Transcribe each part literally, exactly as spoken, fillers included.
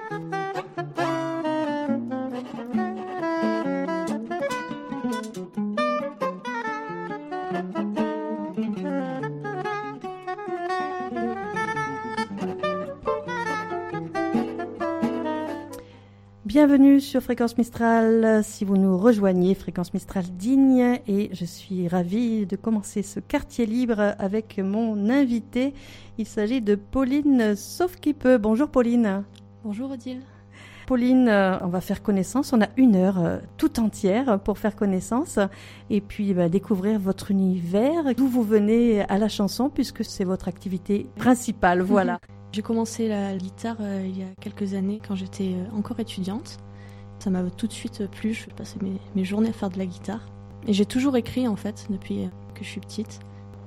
Bienvenue sur Fréquence Mistral, si vous nous rejoignez, Fréquence Mistral Digne, et je suis ravie de commencer ce quartier libre avec mon invité. Il s'agit de Pauline Sauf-qui-peut. Bonjour Pauline. Bonjour Odile. Pauline, on va faire connaissance, on a une heure tout entière pour faire connaissance et puis bah, découvrir votre univers, d'où vous venez à la chanson puisque c'est votre activité principale, voilà. J'ai commencé la guitare euh, il y a quelques années quand j'étais euh, encore étudiante. Ça m'a tout de suite plu, je passais mes, mes journées à faire de la guitare. Et j'ai toujours écrit en fait depuis que je suis petite.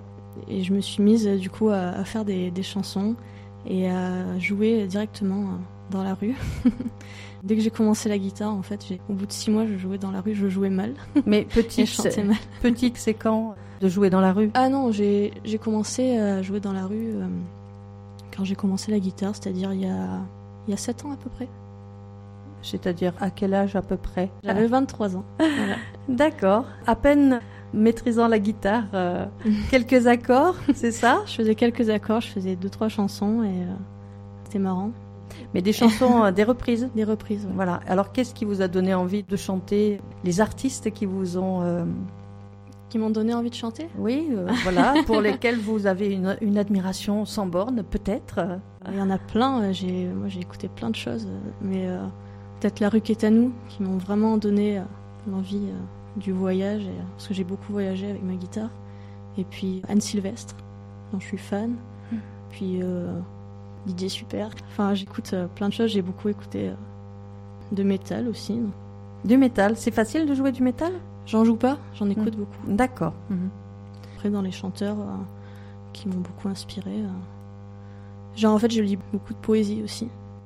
Et je me suis mise du coup à, à faire des, des chansons et à jouer directement dans la rue. Dès que j'ai commencé la guitare, en fait, j'ai, au bout de six mois, je jouais dans la rue, je jouais mal. Mais petite, je chantais mal. Petite, c'est quand de jouer dans la rue? Ah non, j'ai, j'ai commencé à jouer dans la rue euh, quand j'ai commencé la guitare, c'est-à-dire il y a, il y a sept ans à peu près. C'est-à-dire à quel âge à peu près? J'avais vingt-trois ans. Voilà. D'accord. À peine maîtrisant la guitare, euh, quelques accords, c'est ça? Je faisais quelques accords, je faisais deux, trois chansons et euh, c'était marrant. Mais des chansons, des reprises? Des reprises, ouais. Voilà. Alors, qu'est-ce qui vous a donné envie de chanter? Les artistes qui vous ont... Euh... Qui m'ont donné envie de chanter? Oui, euh, voilà. Pour lesquels vous avez une, une admiration sans borne, peut-être? Il y en a plein. J'ai, moi, j'ai écouté plein de choses. Mais euh, peut-être La Rue Quétanou, qui m'ont vraiment donné euh, l'envie euh, du voyage. Et, parce que j'ai beaucoup voyagé avec ma guitare. Et puis Anne Sylvestre, dont je suis fan. Mmh. Puis... Euh, Didier Super. Enfin, j'écoute euh, plein de choses. J'ai beaucoup écouté euh, de métal aussi. Donc. Du métal, c'est facile de jouer du métal? J'en joue pas, j'en écoute mmh. beaucoup. D'accord. Mmh. Après, dans les chanteurs euh, qui m'ont beaucoup inspiré, euh... genre en fait, je lis beaucoup de poésie aussi.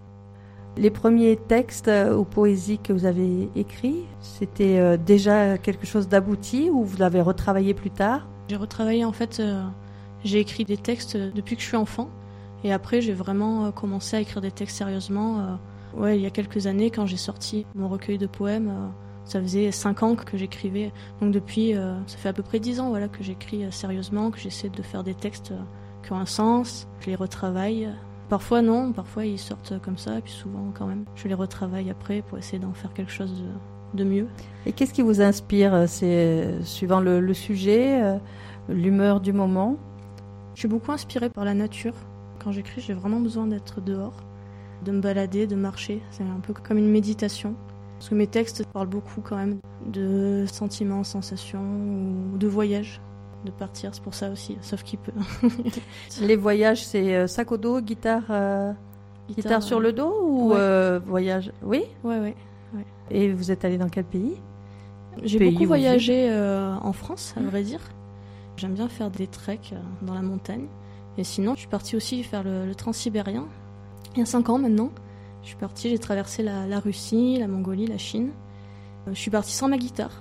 Les premiers textes euh, ou poésies que vous avez écrits, c'était euh, déjà quelque chose d'abouti ou vous l'avez retravaillé plus tard? J'ai retravaillé en fait. Euh, j'ai écrit des textes depuis que je suis enfant. Et après, j'ai vraiment commencé à écrire des textes sérieusement. Euh, ouais, il y a quelques années, quand j'ai sorti mon recueil de poèmes, euh, ça faisait cinq ans que j'écrivais. Donc depuis, euh, ça fait à peu près dix ans voilà, que j'écris euh, sérieusement, que j'essaie de faire des textes euh, qui ont un sens. Je les retravaille. Parfois non, parfois ils sortent comme ça, et puis souvent quand même, je les retravaille après pour essayer d'en faire quelque chose de, de mieux. Et qu'est-ce qui vous inspire? C'est suivant le, le sujet, euh, l'humeur du moment? Je suis beaucoup inspirée par la nature. Quand j'écris, j'ai vraiment besoin d'être dehors, de me balader, de marcher. C'est un peu comme une méditation. Parce que mes textes parlent beaucoup quand même de sentiments, sensations ou de voyages, de partir. C'est pour ça aussi, sauf qu'il peut. Les voyages, c'est sac au dos, guitare, euh, guitare, guitare sur le dos ou ouais. euh, voyage? Oui. Ouais, ouais, ouais. Et vous êtes allé dans quel pays? J'ai pays beaucoup voyagé euh, en France, à vrai dire. J'aime bien faire des treks dans la montagne. Et sinon, je suis partie aussi faire le, le transsibérien. Il y a cinq ans maintenant. Je suis partie, j'ai traversé la, la Russie, la Mongolie, la Chine. Euh, je suis partie sans ma guitare.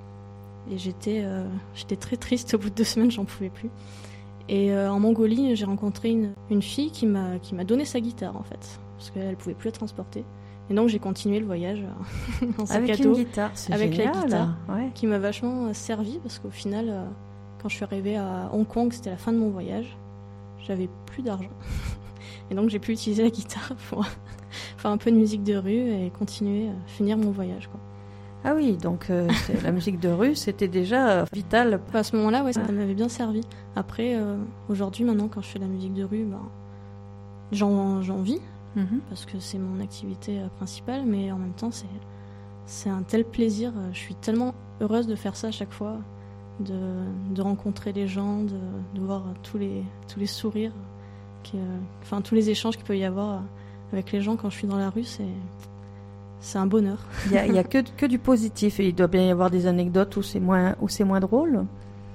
Et j'étais, euh, j'étais très triste. Au bout de deux semaines, j'en pouvais plus. Et euh, en Mongolie, j'ai rencontré une, une fille qui m'a, qui m'a donné sa guitare, en fait. Parce qu'elle ne pouvait plus la transporter. Et donc, j'ai continué le voyage en sac avec à dos. Une guitare, c'est avec génial, la guitare. Ouais. Qui m'a vachement servi. Parce qu'au final, euh, quand je suis arrivée à Hong Kong, c'était la fin de mon voyage. J'avais plus d'argent. Et donc j'ai pu utiliser la guitare pour faire un peu de musique de rue et continuer à finir mon voyage, quoi. Ah oui, donc euh, la musique de rue, c'était déjà vital. À ce moment-là, ouais, ça m'avait bien servi. Après, euh, aujourd'hui, maintenant, quand je fais de la musique de rue, bah, j'en, j'en vis, mm-hmm. parce que c'est mon activité principale, mais en même temps, c'est, c'est un tel plaisir. Je suis tellement heureuse de faire ça à chaque fois. De, de rencontrer les gens, de, de voir tous les, tous les sourires, qui, euh, enfin tous les échanges qu'il peut y avoir avec les gens quand je suis dans la rue, c'est, c'est un bonheur. Il n'y a, il y a que, que du positif et il doit bien y avoir des anecdotes où c'est moins, où c'est moins drôle.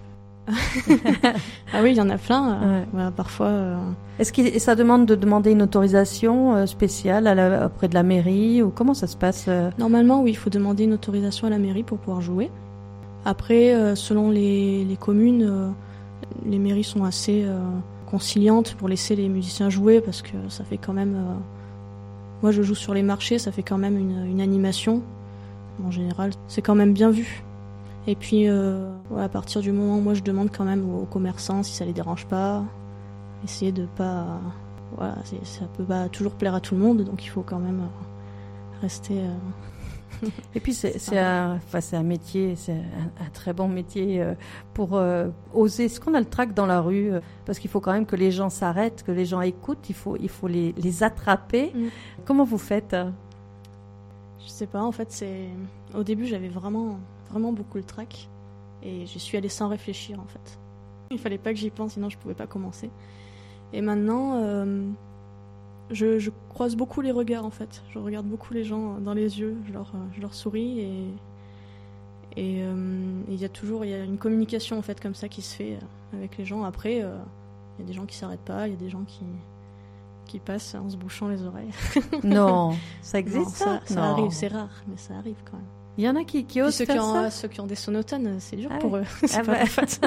Ah oui, il y en a plein. Euh, ouais. Voilà, parfois. Euh... Est-ce que ça demande de demander une autorisation euh, spéciale à la, auprès de la mairie ou comment ça se passe euh... Normalement, oui, il faut demander une autorisation à la mairie pour pouvoir jouer. Après, euh, selon les, les communes, euh, les mairies sont assez euh, conciliantes pour laisser les musiciens jouer parce que ça fait quand même euh, Moi, je joue sur les marchés, ça fait quand même une, une animation. En général, c'est quand même bien vu. Et puis, euh, ouais, à partir du moment où moi, je demande quand même aux, aux commerçants si ça les dérange pas, essayer de pas... Voilà, c'est, ça peut pas toujours plaire à tout le monde, donc il faut quand même rester... Euh... Et puis c'est, c'est, un, enfin, c'est un métier, c'est un, un très bon métier euh, pour euh, oser. Est-ce qu'on a le trac dans la rue euh, parce qu'il faut quand même que les gens s'arrêtent, que les gens écoutent, il faut, il faut les, les attraper. Mm. Comment vous faites? Je sais pas, en fait, c'est... Au début, j'avais vraiment, vraiment beaucoup le trac et je suis allée sans réfléchir, en fait. Il fallait pas que j'y pense, sinon je pouvais pas commencer. Et maintenant... Euh... Je, je croise beaucoup les regards en fait. Je regarde beaucoup les gens dans les yeux, je leur, je leur souris et et il euh, y a toujours il y a une communication en fait comme ça qui se fait avec les gens. Après, il euh, y a des gens qui s'arrêtent pas, il y a des gens qui qui passent en se bouchant les oreilles. Non, ça existe. Non, ça, ça non. arrive, c'est rare, mais ça arrive quand même. Il y en a qui, qui osent ceux faire qui ont, ça. Ceux qui ont des sonotones, c'est dur ah pour ouais. eux. C'est ah pas bah. en fait.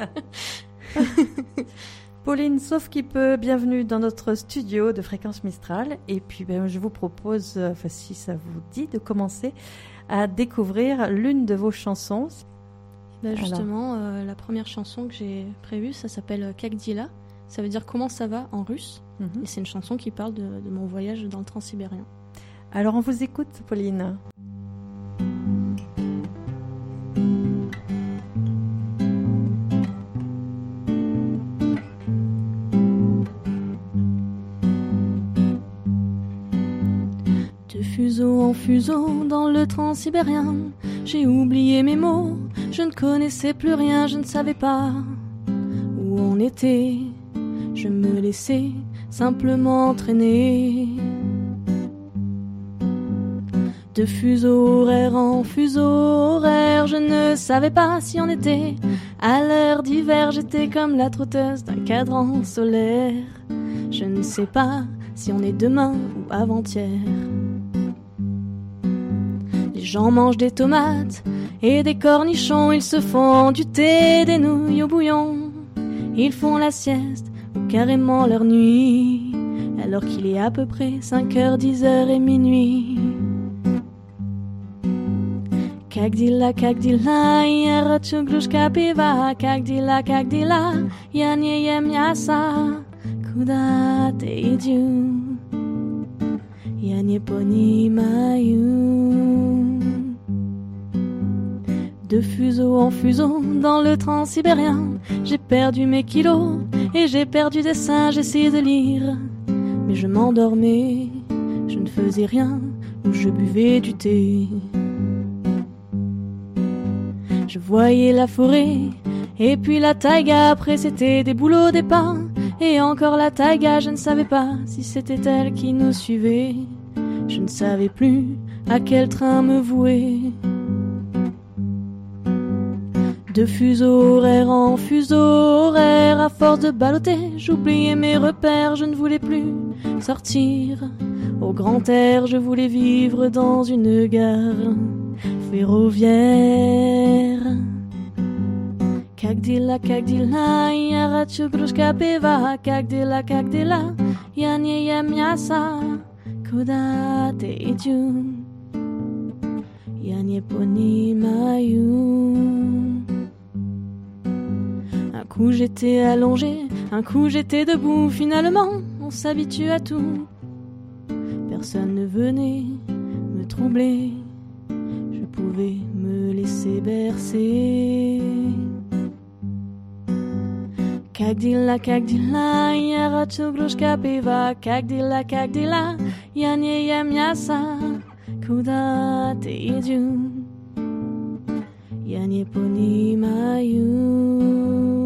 Pauline, sauf qui peut, bienvenue dans notre studio de Fréquence Mistral. Et puis, ben, je vous propose, euh, si ça vous dit, de commencer à découvrir l'une de vos chansons. Ben justement, euh, la première chanson que j'ai prévue, ça s'appelle Как дела. Ça veut dire comment ça va en russe. Mm-hmm. Et c'est une chanson qui parle de, de mon voyage dans le transsibérien. Alors, on vous écoute, Pauline. Fuseau en fuseau dans le transsibérien, j'ai oublié mes mots, je ne connaissais plus rien, je ne savais pas où on était, je me laissais simplement entraîner. De fuseau horaire en fuseau horaire, je ne savais pas si on était à l'heure d'hiver, j'étais comme la trotteuse d'un cadran solaire. Je ne sais pas si on est demain ou avant-hier. Les gens mangent des tomates et des cornichons, ils se font du thé, des nouilles au bouillon. Ils font la sieste ou carrément leur nuit, alors qu'il est à peu près cinq heures, dix heures et minuit. Как дела, как дела, я хочу кружка пива. Как дела, как дела, я не ем мясо. Куда ты идешь? Я не понимаю. De fuseau en fuseau dans le transsibérien, j'ai perdu mes kilos et j'ai perdu des seins, j'essayais de lire, mais je m'endormais, je ne faisais rien ou je buvais du thé. Je voyais la forêt et puis la taïga, après c'était des bouleaux, des pins et encore la taïga, je ne savais pas si c'était elle qui nous suivait, je ne savais plus à quel train me vouer. De fuseau horaire en fuseau horaire, à force de balloter, j'oubliais mes repères, je ne voulais plus sortir au grand air, je voulais vivre dans une gare ferroviaire. Как дела, как дела, я хочу кружка пива. Как дела, как дела, я не ем мясо. Куда ты идешь? Я не понимаю. Un coup j'étais allongé, un coup j'étais debout. Finalement, on s'habitue à tout. Personne ne venait me troubler. Je pouvais me laisser bercer. Как дела, как дела, я хочу кружка пива. Как дела, как дела, я не ем мясо. Куда ты идешь? Я не понимаю.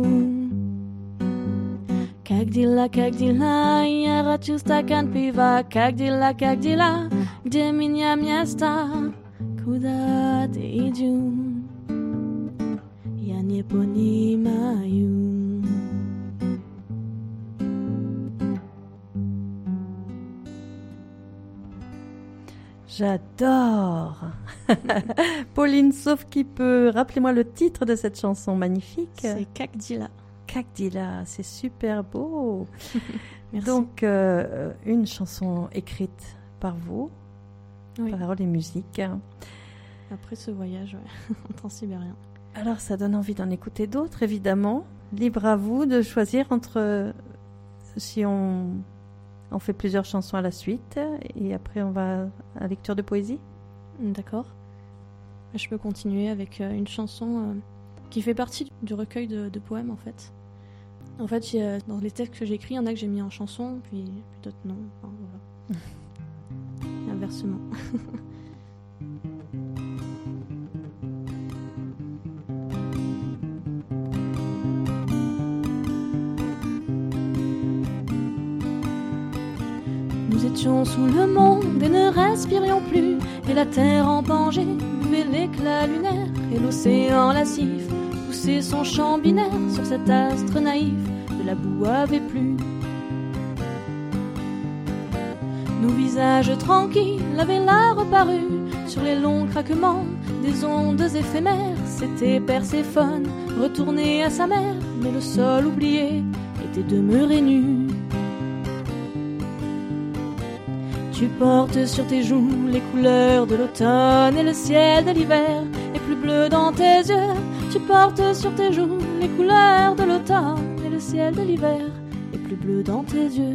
Как дела, как дела, я хочу стакан пива. Как дела, как дела, где меня место? Куда ты идешь? Я не понимаю. J'adore. Pauline, sauf qui peut, rappelez-moi le titre de cette chanson magnifique. C'est Как дела. Как дела, c'est super beau. Merci. Donc, euh, une chanson écrite par vous, oui. paroles et musique. Après ce voyage ouais, en transsibérien. Alors ça donne envie d'en écouter d'autres, évidemment. Libre à vous de choisir entre si on, on fait plusieurs chansons à la suite et après on va à la lecture de poésie. D'accord. Je peux continuer avec une chanson euh, qui fait partie du recueil de, de poèmes en fait. En fait, y a, dans les textes que j'écris, il y en a que j'ai mis en chanson, puis, puis d'autres non. Enfin, voilà. Et inversement. Nous étions sous le monde et ne respirions plus, et la terre en danger buvait l'éclat lunaire, et l'océan lascif poussait son chant binaire sur cet astre naïf, de la boue avait plu. Nos visages tranquilles avaient là reparu sur les longs craquements des ondes éphémères. C'était Perséphone retournée à sa mère, mais le sol oublié était demeuré nu. Tu portes sur tes joues les couleurs de l'automne, et le ciel de l'hiver est plus bleu dans tes yeux. Tu portes sur tes joues les couleurs de l'automne, et le ciel de l'hiver est plus bleu dans tes yeux.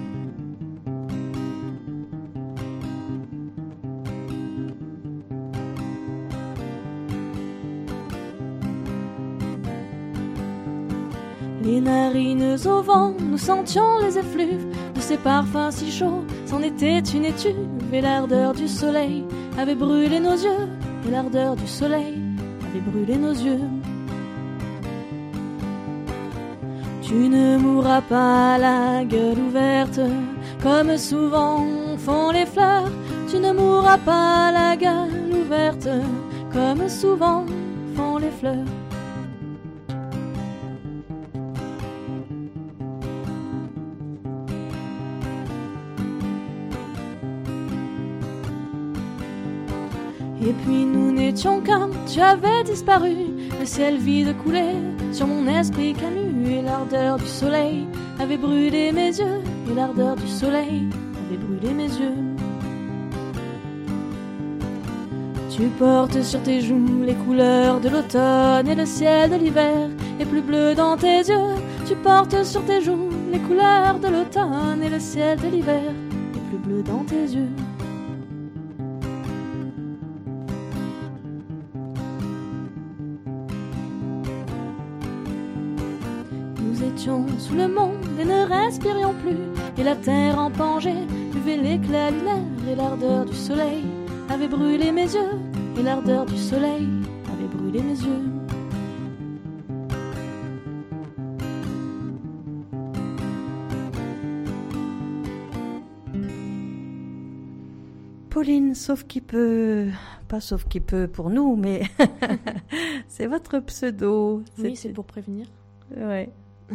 Les narines au vent, nous sentions les effluves de ces parfums si chauds. C'en était une étuve, et l'ardeur du soleil avait brûlé nos yeux, et l'ardeur du soleil avait brûlé nos yeux. Tu ne mourras pas la gueule ouverte, comme souvent font les fleurs. Tu ne mourras pas la gueule ouverte, comme souvent font les fleurs. Et puis nous n'étions qu'un, tu avais disparu, le ciel vide coulait sur mon esprit Camus, et l'ardeur du soleil avait brûlé mes yeux, et l'ardeur du soleil avait brûlé mes yeux. Tu portes sur tes joues les couleurs de l'automne, et le ciel de l'hiver est plus bleu dans tes yeux. Tu portes sur tes joues les couleurs de l'automne, et le ciel de l'hiver est plus bleu dans tes yeux. Nous étions sous le monde et ne respirions plus, et la terre en danger buvait l'éclat lunaire, et l'ardeur du soleil avait brûlé mes yeux, et l'ardeur du soleil avait brûlé mes yeux. Pauline, sauf qui peut, pas sauf qui peut pour nous, mais c'est votre pseudo. Oui, c'est pour prévenir. Ouais.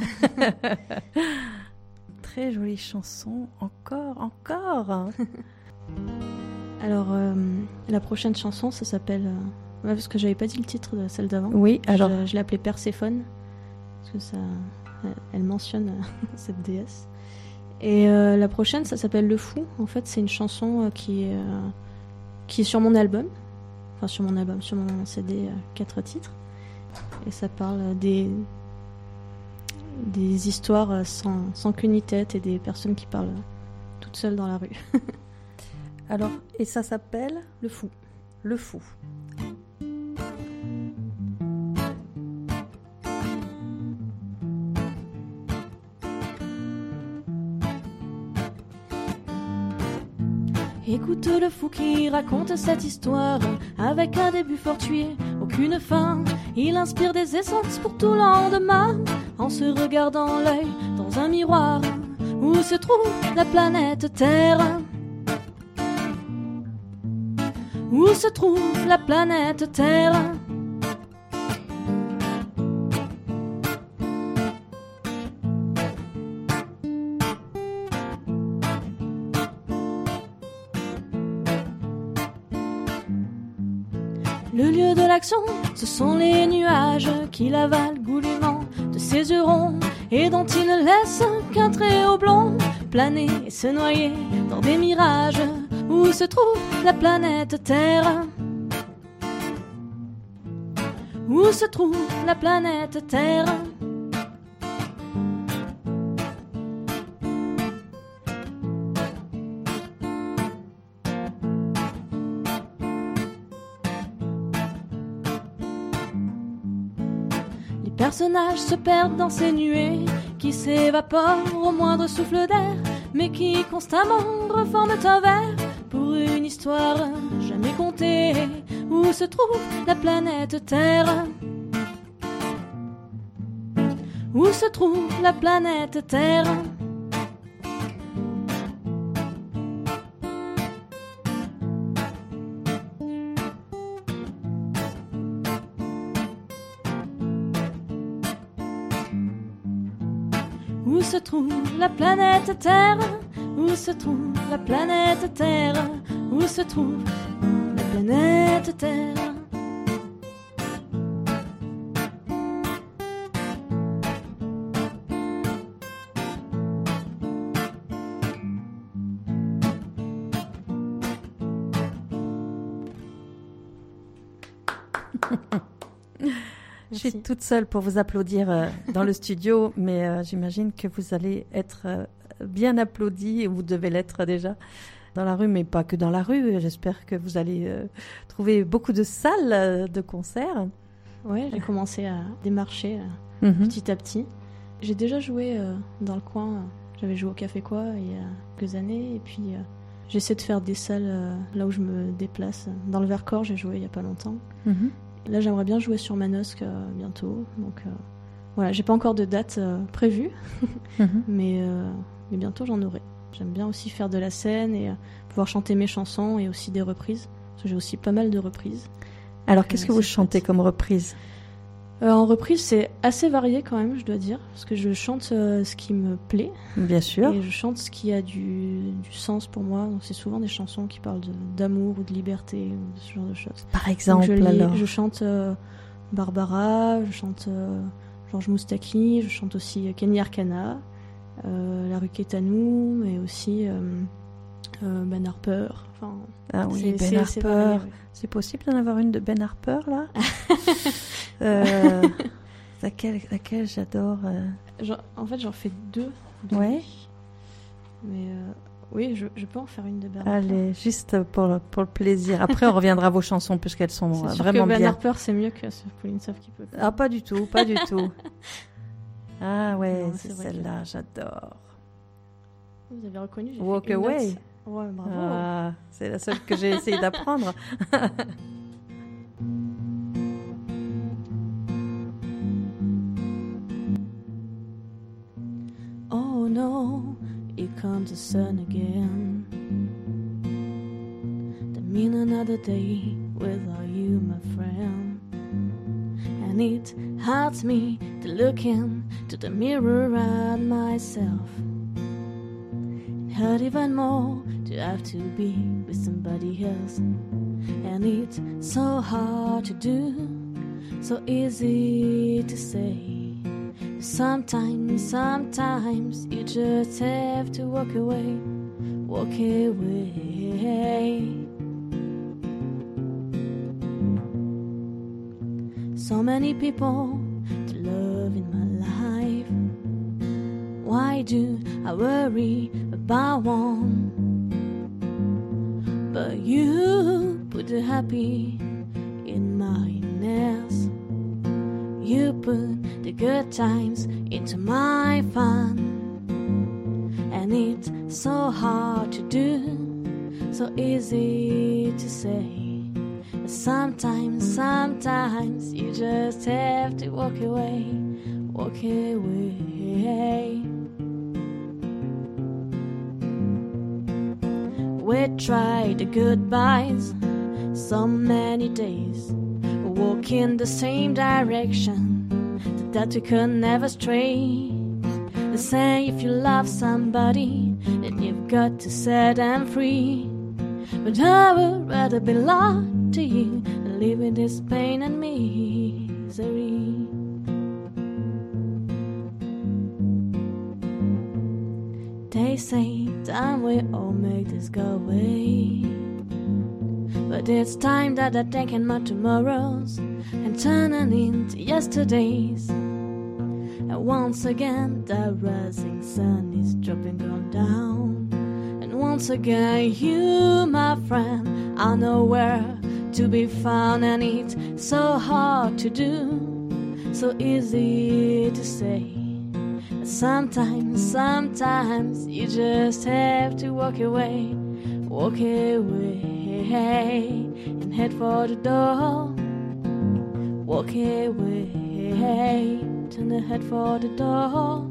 Très jolie chanson, encore, encore. Alors, euh, la prochaine chanson, ça s'appelle... Euh, ouais, parce que j'avais pas dit le titre de celle d'avant. Oui, alors... Je, je l'ai appelée Perséphone, parce que ça... Elle mentionne euh, cette déesse. Et euh, la prochaine, ça s'appelle Le Fou. En fait, c'est une chanson euh, qui, est, euh, qui est sur mon album. Enfin, sur mon album, sur mon C D, euh, quatre titres. Et ça parle des... des histoires sans, sans queue ni tête et des personnes qui parlent toutes seules dans la rue. Alors, et ça s'appelle Le Fou. Le Fou. Écoute le fou qui raconte cette histoire, avec un début fortuit, aucune fin. Il inspire des essences pour tout lendemain, en se regardant l'œil dans un miroir où se trouve la planète Terre. Où se trouve la planète Terre. Le lieu de l'action, ce sont les nuages qu'il avale goulûment de ses yeux ronds, et dont il ne laisse qu'un trait au blond planer et se noyer dans des mirages Où se trouve la planète Terre? Où se trouve la planète Terre? Les personnages se perdent dans ces nuées qui s'évaporent au moindre souffle d'air, mais qui constamment reforment un vers pour une histoire jamais contée. Où se trouve la planète Terre? Où se trouve la planète Terre? Où se trouve la planète Terre? Où se trouve la planète Terre? Où se trouve la planète Terre? Je suis toute seule pour vous applaudir euh, dans le studio, mais euh, j'imagine que vous allez être euh, bien applaudis, et vous devez l'être déjà dans la rue, mais pas que dans la rue. J'espère que vous allez euh, trouver beaucoup de salles euh, de concert. Oui, j'ai commencé à démarcher euh, mm-hmm. petit à petit. J'ai déjà joué euh, dans le coin. J'avais joué au Café Quoi il y a quelques années, et puis euh, j'essaie de faire des salles euh, là où je me déplace. Dans le Vercors, j'ai joué il y a pas longtemps. Mm-hmm. Là, j'aimerais bien jouer sur Manosque euh, bientôt. Donc euh, voilà, j'ai pas encore de date euh, prévue, mm-hmm. mais, euh, mais bientôt j'en aurai. J'aime bien aussi faire de la scène et euh, pouvoir chanter mes chansons et aussi des reprises. Parce que j'ai aussi pas mal de reprises. Alors, qu'est-ce euh, que vous chantez chouette. Comme reprise? euh, En reprise, c'est assez varié quand même, je dois dire. Parce que je chante euh, ce qui me plaît. Bien sûr. Et je chante ce qui a du, du sens pour moi. Donc, c'est souvent des chansons qui parlent de, d'amour ou de liberté ou de ce genre de choses. Par exemple, Donc, je, alors je chante euh, Barbara, je chante euh, Georges Moustaki, je chante aussi euh, Kenny Arcana, euh, La rue Quétanou, mais aussi euh, euh, Ben Harper. Enfin, ah oui, Ben Harper. C'est, varié, oui. C'est possible d'en avoir une de Ben Harper, là? euh, laquelle, laquelle j'adore euh... Genre, en fait, j'en fais deux. deux ouais. Mais euh, oui, je, je peux en faire une de Ben Harper. Allez, juste pour le, pour le plaisir. Après, on reviendra à vos chansons, puisqu'elles sont c'est sûr vraiment que Ben bien. Ben Harper, c'est mieux que Pauline Savkipo. Ah, pas du tout, pas du tout. Ah ouais, non, c'est, c'est celle-là, que... j'adore. Vous avez reconnu, j'ai Walk fait une Away. note. Ouais, bravo. Ah, c'est la seule que j'ai essayé d'apprendre. Oh no, here comes the sun again. That mean another day without you, my friend. And it hurts me to look into the mirror at myself. It hurt even more to have to be with somebody else. And it's so hard to do, so easy to say. Sometimes, sometimes you just have to walk away, walk away. So many people to love in my life. Why do I worry about one? But you put the happy in my nest. You put the good times into my fun. And it's so hard to do, so easy to say. But sometimes, sometimes you just have to walk away, walk away. We tried the goodbyes so many days, walk in the same direction that we could never stray. They say if you love somebody, then you've got to set them free. But I would rather belong to you than live with this pain and misery. They say time we all make this go away. But it's time that I take in my tomorrows and turn them into yesterdays. And once again the rising sun is dropping on down. And once again you, my friend, are nowhere to be found. And it's so hard to do, so easy to say. But sometimes, sometimes you just have to walk away. Walk away and head for the door. Walk away, turn the head for the door.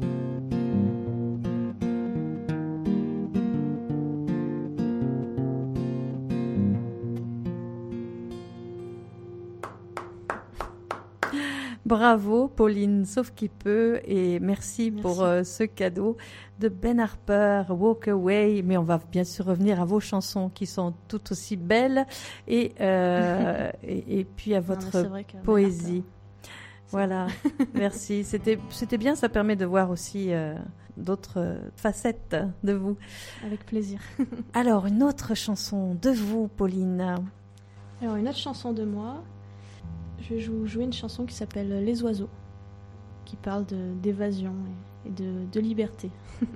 Bravo Pauline, sauf qui peut, et merci, merci. pour euh, ce cadeau de Ben Harper, Walk Away. Mais on va bien sûr revenir à vos chansons qui sont tout aussi belles et, euh, et, et puis à votre non, poésie. Voilà, merci. C'était, c'était bien, ça permet de voir aussi euh, d'autres euh, facettes de vous. Avec plaisir. Alors, une autre chanson de vous, Pauline. Alors, une autre chanson de moi. Je vais vous jouer une chanson qui s'appelle Les Oiseaux, qui parle de, d'évasion et, et de, de liberté.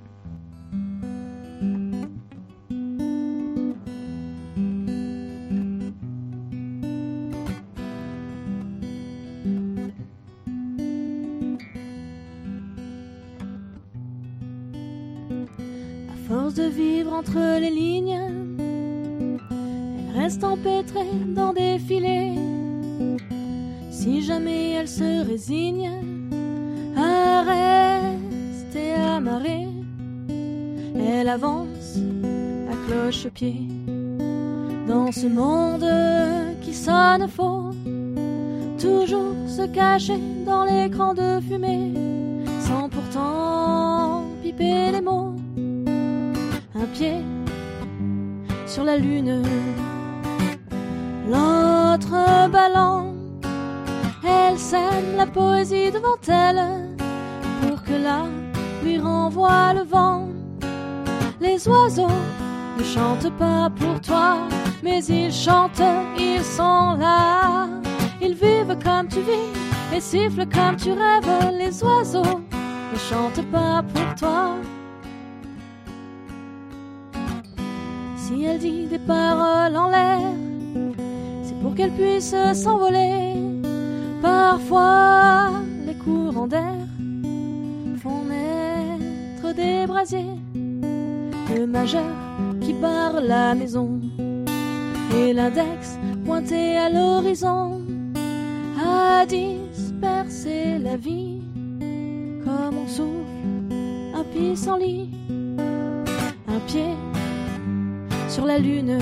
À force de vivre entre les lignes, elle reste empêtrée dans des filets. Si jamais elle se résigne à rester amarrée, elle avance à cloche-pied dans ce monde qui sonne faux, toujours se cacher dans l'écran de fumée, sans pourtant piper les mots. Un pied sur la lune, l'autre ballant. Elle sème la poésie devant elle pour que là lui renvoie le vent. Les oiseaux ne chantent pas pour toi, mais ils chantent, ils sont là. Ils vivent comme tu vis et sifflent comme tu rêves. Les oiseaux ne chantent pas pour toi. Si elle dit des paroles en l'air, c'est pour qu'elle puisse s'envoler. Parfois, les courants d'air font naître des brasiers, le majeur qui barre la maison et l'index pointé à l'horizon a dispersé la vie comme on souffle un pissenlit. Un pied sur la lune,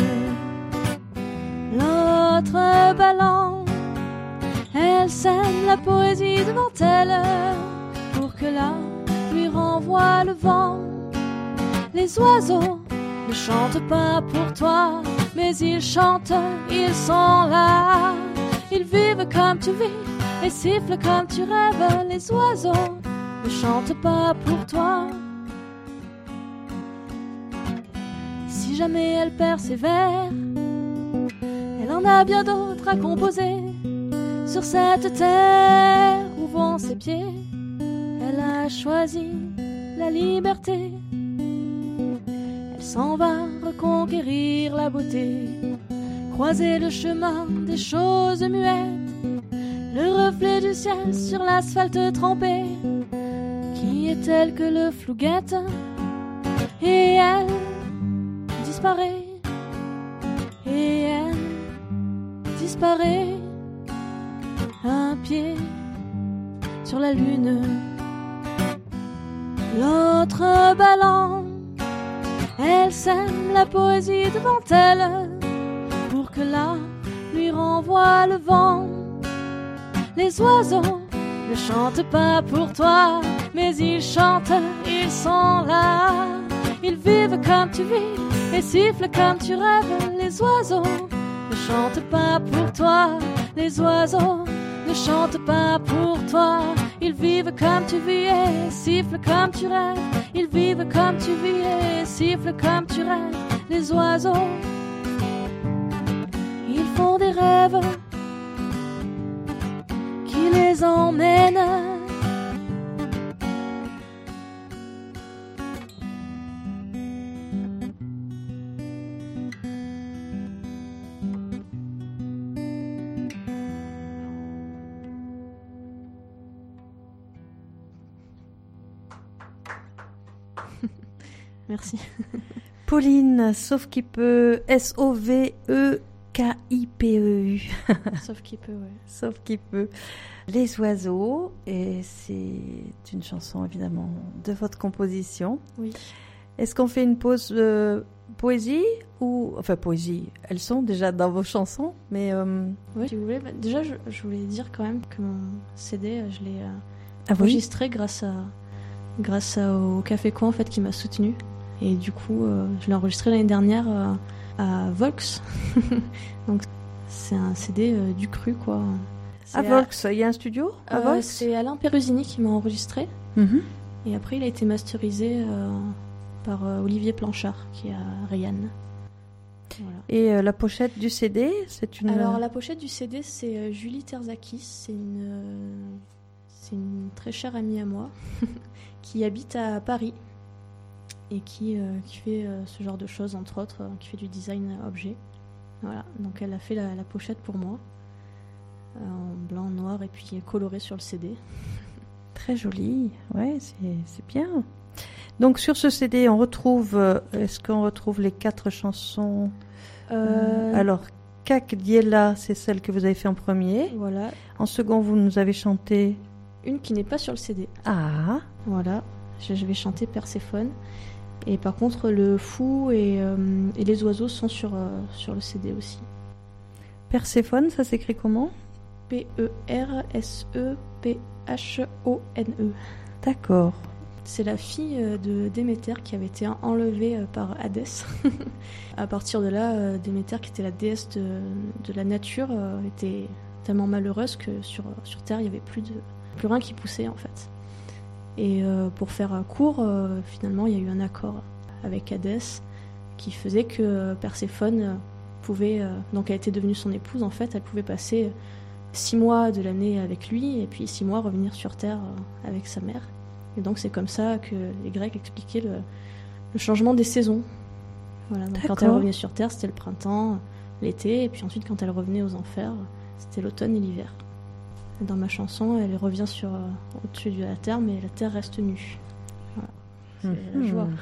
l'autre ballant. Elle sème la poésie devant elle pour que là lui renvoie le vent. Les oiseaux ne chantent pas pour toi, mais ils chantent, ils sont là. Ils vivent comme tu vis et sifflent comme tu rêves. Les oiseaux ne chantent pas pour toi. Si jamais elle persévère, elle en a bien d'autres à composer. Sur cette terre où vont ses pieds, elle a choisi la liberté. Elle s'en va reconquérir la beauté, croiser le chemin des choses muettes, le reflet du ciel sur l'asphalte trempé, qui est tel que le flou guette. Et elle disparaît, et elle disparaît. Un pied sur la lune, l'autre ballant. Elle sème la poésie devant elle pour que là lui renvoie le vent. Les oiseaux ne chantent pas pour toi, mais ils chantent, ils sont là. Ils vivent comme tu vis et sifflent comme tu rêves. Les oiseaux ne chantent pas pour toi, les oiseaux ne chantent pas pour toi, Ils vivent comme tu vis et sifflent comme tu rêves. Ils vivent comme tu vis et sifflent comme tu rêves. Les oiseaux, ils font des rêves qui les emmènent. Merci. Pauline, sauf qui peut, S O V E K I P E U. Sauf qui peut, oui. Sauf qui peut. Les oiseaux, et c'est une chanson évidemment de votre composition. Oui. Est-ce qu'on fait une pause euh, poésie ou enfin poésie, elles sont déjà dans vos chansons, mais euh... oui, si vous voulez. Bah, déjà, je, je voulais dire quand même que mon C D, je l'ai euh, ah, enregistré oui grâce à grâce à, au Café Coin en fait qui m'a soutenue. Et du coup, euh, je l'ai enregistré l'année dernière euh, à Volks. Donc, c'est un C D euh, du cru, quoi. C'est à Volks, il y a un studio à euh, Volks. C'est Alain Perusini qui m'a enregistré. Mm-hmm. Et après, il a été masterisé euh, par euh, Olivier Planchard, qui est à Rayanne. Voilà. Et euh, la pochette du C D, c'est une... Alors, la pochette du C D, c'est euh, Julie Terzakis. C'est une, euh, c'est une très chère amie à moi, qui habite à Paris. Et qui, euh, qui fait euh, ce genre de choses, entre autres, euh, qui fait du design objet. Voilà, donc elle a fait la, la pochette pour moi, euh, en blanc, noir, et puis colorée sur le C D. Très joli, ouais, c'est, c'est bien. Donc sur ce C D, on retrouve, euh, est-ce qu'on retrouve les quatre chansons euh... Alors, Cac Diela, c'est celle que vous avez fait en premier. Voilà. En second, vous nous avez chanté... Une qui n'est pas sur le C D. Ah. Voilà, je, je vais chanter Perséphone. Et par contre, le fou et, euh, et les oiseaux sont sur, euh, sur le C D aussi. Perséphone, ça s'écrit comment ? P E R S E P H O N E. D'accord. C'est la fille de Déméter qui avait été enlevée par Hadès. À partir de là, Déméter, qui était la déesse de, de la nature, était tellement malheureuse que sur, sur Terre, il n'y avait plus, de, plus rien qui poussait en fait. Et euh, pour faire court, euh, finalement, il y a eu un accord avec Hadès qui faisait que Perséphone pouvait, euh, donc elle était devenue son épouse en fait, elle pouvait passer six mois de l'année avec lui et puis six mois revenir sur Terre euh, avec sa mère. Et donc c'est comme ça que les Grecs expliquaient le, le changement des saisons. Voilà, donc quand elle revenait sur Terre, c'était le printemps, l'été, et puis ensuite quand elle revenait aux enfers, c'était l'automne et l'hiver. Dans ma chanson, elle revient sur euh, au-dessus de la terre, mais la terre reste nue. Voilà. C'est mmh. la joie.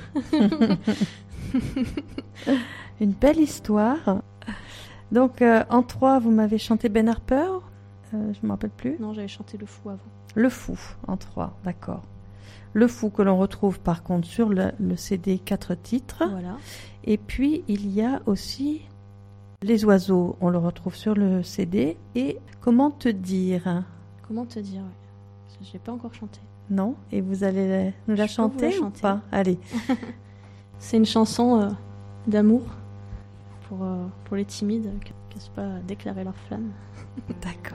Une belle histoire. Donc, euh, en trois, vous m'avez chanté Ben Harper. Euh, je ne me rappelle plus. Non, j'avais chanté Le Fou avant. Le Fou, en trois, d'accord. Le Fou que l'on retrouve par contre sur le, le C D quatre titres. Voilà. Et puis, il y a aussi... Les oiseaux, on le retrouve sur le C D. Et Comment te dire ? Comment te dire, oui. Je ne l'ai pas encore chanté. Non ? Et vous allez nous la je chanter la ou chanter. pas ? Allez. C'est une chanson euh, d'amour pour, euh, pour les timides qui n'osent pas déclarer leur flamme. D'accord.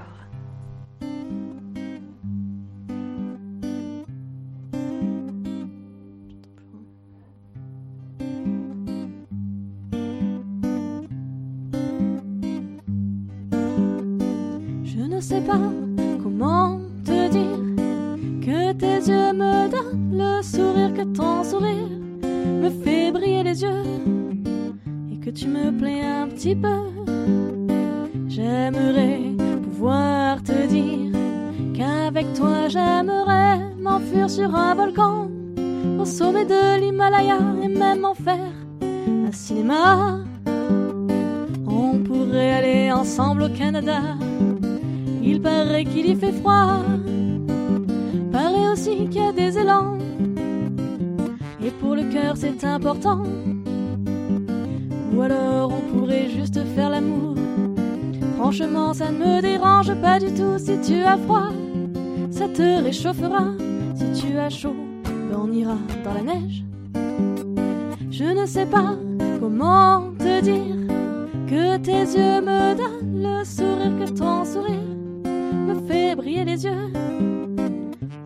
Je ne sais pas comment te dire que tes yeux me donnent le sourire, que ton sourire me fait briller les yeux et que tu me plais un petit peu. J'aimerais pouvoir te dire qu'avec toi j'aimerais m'enfuir sur un volcan au sommet de l'Himalaya et même en faire un cinéma. On pourrait aller ensemble au Canada. Il paraît qu'il y fait froid, paraît aussi qu'il y a des élans, et pour le cœur c'est important. Ou alors on pourrait juste faire l'amour. Franchement ça ne me dérange pas du tout. Si tu as froid, ça te réchauffera. Si tu as chaud, ben on ira dans la neige. Je ne sais pas comment te dire que tes yeux me donnent le sourire, que ton sourire me fait briller les yeux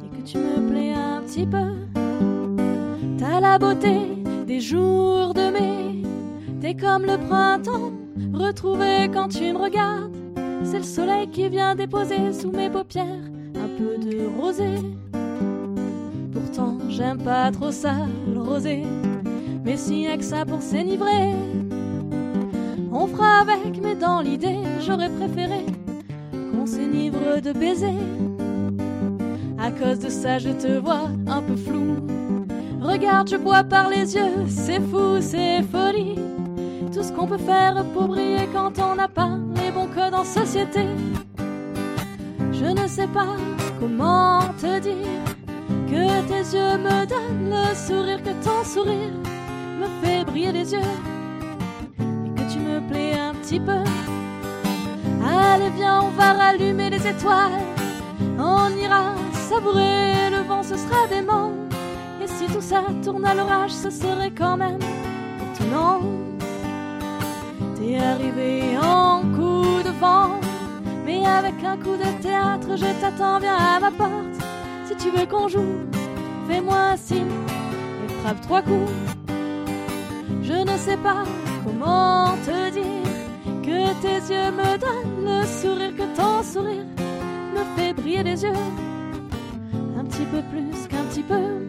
petit peu. T'as la beauté des jours de mai. T'es comme le printemps retrouvé quand tu me regardes. C'est le soleil qui vient déposer sous mes paupières un peu de rosée. Pourtant j'aime pas trop ça, le rosé, mais si y'a que ça pour s'enivrer, on fera avec, mais dans l'idée j'aurais préféré qu'on s'enivre de baisers. À cause de ça je te vois un peu flou. Regarde, je bois par les yeux, c'est fou, c'est folie. Tout ce qu'on peut faire pour briller quand on n'a pas les bons codes en société. Je ne sais pas comment te dire que tes yeux me donnent le sourire, que ton sourire me fait briller les yeux et que tu me plais un petit peu. Allez viens, on va rallumer les étoiles, on ira savourer le vent, ce sera dément. Et si tout ça tourne à l'orage, ce serait quand même étonnant. T'es arrivé en coup de vent, mais avec un coup de théâtre, je t'attends, viens à ma porte. Si tu veux qu'on joue, fais-moi un signe et frappe trois coups. Je ne sais pas comment te dire que tes yeux me donnent le sourire, que ton sourire me fait briller les yeux un petit peu plus qu'un petit peu.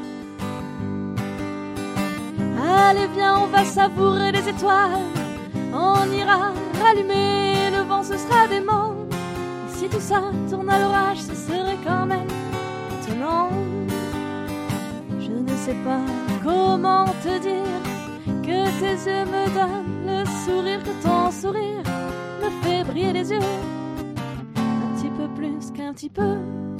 Allez viens, on va savourer les étoiles, on ira rallumer le vent, ce sera dément. Et si tout ça tourne à l'orage, ce serait quand même étonnant. Je ne sais pas comment te dire que tes yeux me donnent le sourire, que ton sourire me fait briller les yeux un petit peu plus qu'un petit peu.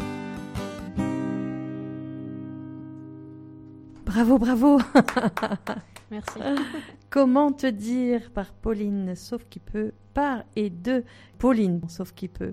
Bravo, bravo. Merci. Comment te dire par Pauline, sauf qui peut, par et de Pauline, sauf qui peut.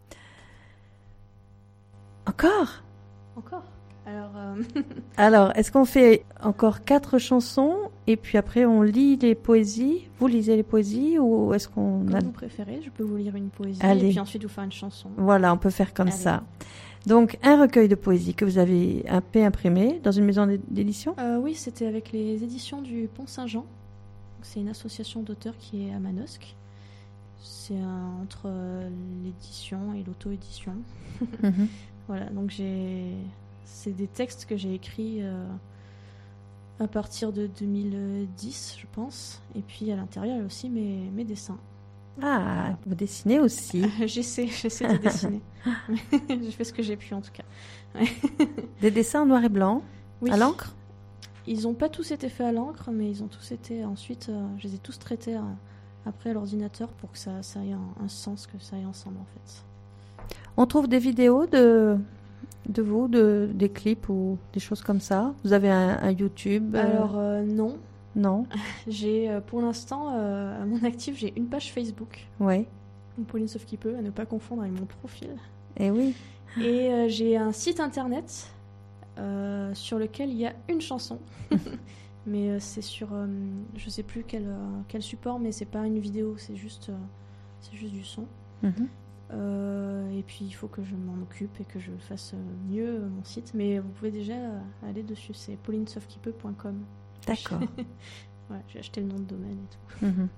Encore Encore Alors, euh... Alors, est-ce qu'on fait encore quatre chansons et puis après on lit les poésies? Vous lisez les poésies ou est-ce qu'on Comme a... vous préférez, je peux vous lire une poésie. Allez. Et puis ensuite vous faire une chanson. Voilà, on peut faire comme Allez. ça. Donc, un recueil de poésie que vous avez un peu imprimé dans une maison d'édition? euh, Oui, c'était avec les éditions du Pont-Saint-Jean. Donc, c'est une association d'auteurs qui est à Manosque. C'est un, entre euh, l'édition et l'auto-édition. Mhm. Voilà, donc j'ai... c'est des textes que j'ai écrits euh, à partir de deux mille dix, je pense. Et puis à l'intérieur, il y a aussi mes, mes dessins. Ah, vous dessinez aussi. j'essaie, j'essaie de dessiner. J'ai fait ce que j'ai pu en tout cas. Ouais. Des dessins en noir et blanc, Oui. à l'encre? Ils n'ont pas tous été faits à l'encre, mais ils ont tous été ensuite, euh, je les ai tous traités euh, après à l'ordinateur pour que ça, ça ait un, un sens, que ça aille ensemble en fait. On trouve des vidéos de, de vous, de, des clips ou des choses comme ça? Vous avez un, un YouTube? euh, Alors euh, non, Non? j'ai euh, pour l'instant euh, à mon actif j'ai une page Facebook, Oui. Pauline sauf qui peut, à ne pas confondre avec mon profil. Eh oui. Et euh, j'ai un site internet euh, sur lequel il y a une chanson. Mais euh, c'est sur, euh, je sais plus quel, euh, quel support, mais c'est pas une vidéo, c'est juste, euh, c'est juste du son. Mhm. Euh, et puis il faut que je m'en occupe et que je fasse euh, mieux euh, mon site. Mais vous pouvez déjà euh, aller dessus, c'est pauline sauf qui peut point com. D'accord. Ouais, j'ai acheté le nom de domaine et tout. Mhm.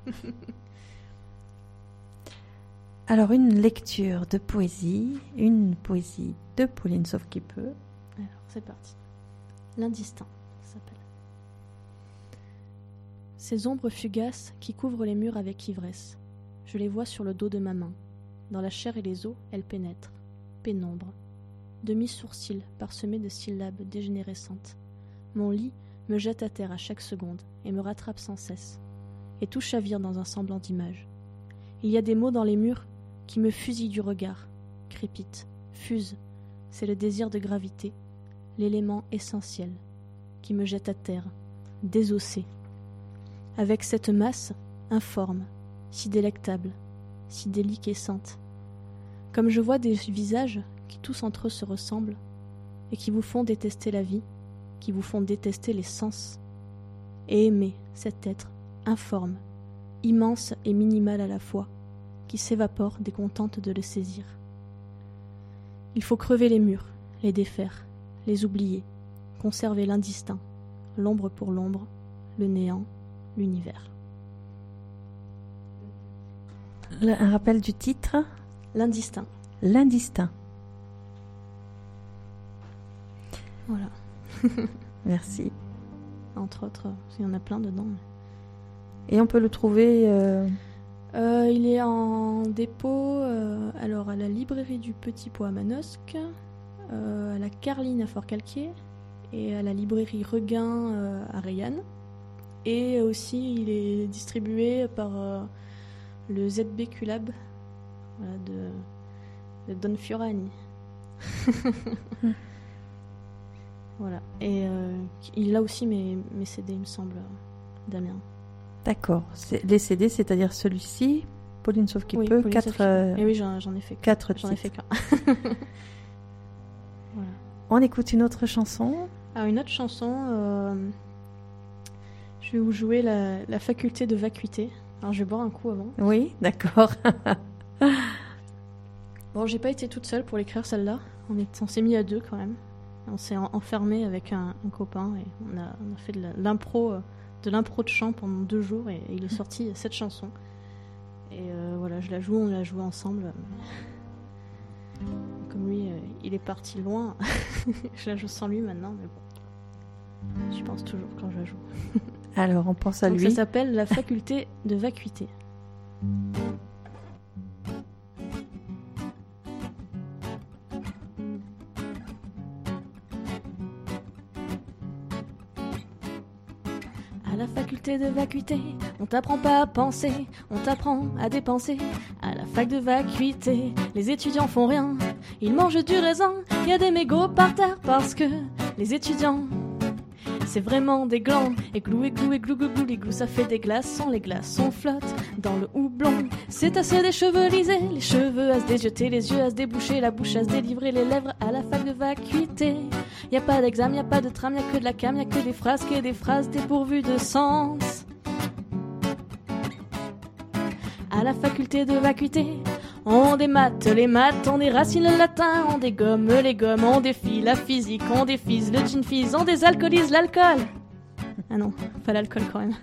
Alors, une lecture de poésie, une poésie de Pauline sauf qui peut. Alors c'est parti. L'indistinct, ça s'appelle. Ces ombres fugaces qui couvrent les murs avec ivresse, je les vois sur le dos de ma main. Dans la chair et les os, elles pénètrent. Pénombre. Demi-sourcils parsemés de syllabes dégénérescentes. Mon lit me jette à terre à chaque seconde et me rattrape sans cesse. Et tout chavire dans un semblant d'image. Il y a des mots dans les murs qui me fusillent du regard, crépitent, fusent. C'est le désir de gravité, l'élément essentiel, qui me jette à terre, désossé. Avec cette masse informe, si délectable, si déliquescente. Comme je vois des visages qui tous entre eux se ressemblent et qui vous font détester la vie, qui vous font détester les sens, et aimer cet être informe, immense et minimal à la fois, qui s'évapore dès qu'on tente de le saisir. Il faut crever les murs, les défaire, les oublier, conserver l'indistinct, l'ombre pour l'ombre, le néant, l'univers. Le, un rappel du titre ? L'indistinct. L'indistinct. Voilà. Merci. Entre autres, il y en a plein dedans. Et on peut le trouver euh... Euh, il est en dépôt euh, alors à la librairie du Petit Pot à Manosque, euh, à la Carline à Fort-Calquier et à la librairie Regain euh, à Rayanne. Et aussi, il est distribué par euh, le Z B Q Lab voilà, de, de Don Fiorani. Voilà. Et euh, il a aussi mes, mes C D, il me semble, Damien. D'accord. C'est, les C D, c'est-à-dire celui-ci, Pauline Sauve qui oui, peut, Pauline quatre. Euh, Et oui, j'en, j'en ai fait quatre j'en ai fait qu'un. Voilà. On écoute une autre chanson. Alors une autre chanson, euh, je vais vous jouer la, la faculté de vacuité. Alors je vais boire un coup avant. Oui, d'accord. Bon, j'ai pas été toute seule pour l'écrire celle-là. On, est, on s'est mis à deux quand même. On s'est en, enfermé avec un, un copain et on a, on a fait de la, l'impro, de l'impro de chant pendant deux jours et, et il est sorti cette chanson. Et euh, voilà, je la joue, on l'a joué ensemble. Comme lui, euh, il est parti loin, je la joue sans lui maintenant, mais bon, j'y pense toujours quand je la joue. Alors, on pense à Donc lui. Ça s'appelle la faculté de vacuité. À la faculté de vacuité, on t'apprend pas à penser, on t'apprend à dépenser. À la fac de vacuité, les étudiants font rien, ils mangent du raisin, y a des mégots par terre parce que les étudiants, c'est vraiment des glands. Et glou, et glou, et glou, glou, glou, les glous, ça fait des glaçons, les glaçons flottent dans le houblon. C'est assez des cheveux lisés, les cheveux à se déjeter, les yeux à se déboucher, la bouche à se délivrer, les lèvres à la fac de vacuité. Y a pas d'examen, y a pas de trame, y a que de la cam, y a que des phrases, que des phrases dépourvues de sens. À la faculté de vacuité, on démate les maths, on déracine le latin, on dégomme les gommes, on défie la physique, on défise le gin fizz, on désalcoolise l'alcool. Ah non, pas l'alcool quand même.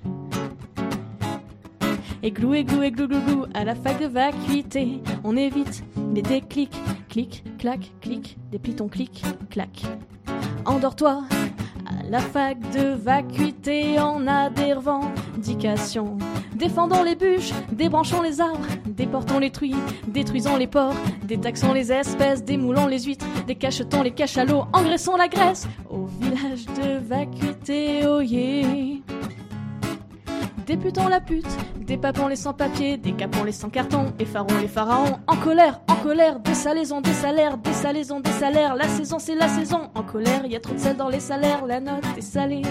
Et glou, et glou, et glou, glou, glou, à la fac de vacuité, on évite les déclics, clic, clac, clic, déplie ton clic, clac. Endors-toi, à la fac de vacuité, on a des revendications. Défendons les bûches, débranchons les arbres, déportons les truies, détruisons les porcs, détaxons les espèces, démoulons les huîtres, décachetons les cachalots, engraissons la graisse. Au village de vacuité, oh yeah. Députons la pute, dépapons les sans-papiers, décapons les sans-cartons, effarons les pharaons. En colère, en colère, des salaisons, des salaires, des salaisons, des salaires. La saison, c'est la saison. En colère, y a trop de sel dans les salaires, la note est salée.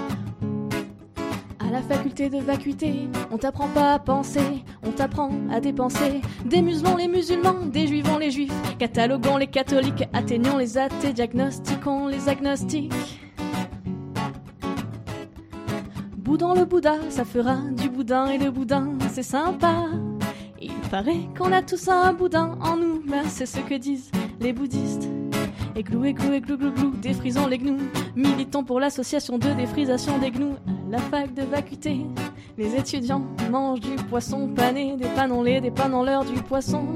À la faculté de vacuité, on t'apprend pas à penser, on t'apprend à dépenser. Démuselons les musulmans, déjuivons les juifs, cataloguons les catholiques, atteignons les athées, diagnostiquons les agnostiques. Boudons le Bouddha, ça fera du boudin et le boudin, c'est sympa. Il paraît qu'on a tous un boudin en nous, ben c'est ce que disent les bouddhistes. Et glou, et glou, et glou, glou, glou, défrisons les gnous, militons pour l'association de défrisation des gnous. À la fac de vacuité, les étudiants mangent du poisson pané, des panons lait, des panons l'heure du poisson.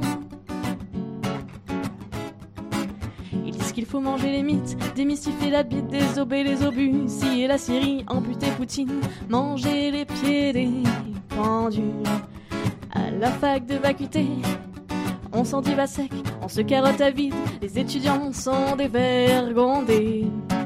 Ils disent qu'il faut manger les mythes, démystifier la bite des obés, les obus, scier la Syrie, amputer Poutine, manger les pieds des pendus. À la fac de vacuité, on s'endive à sec, on se carotte à vide, les étudiants sont dévergondés.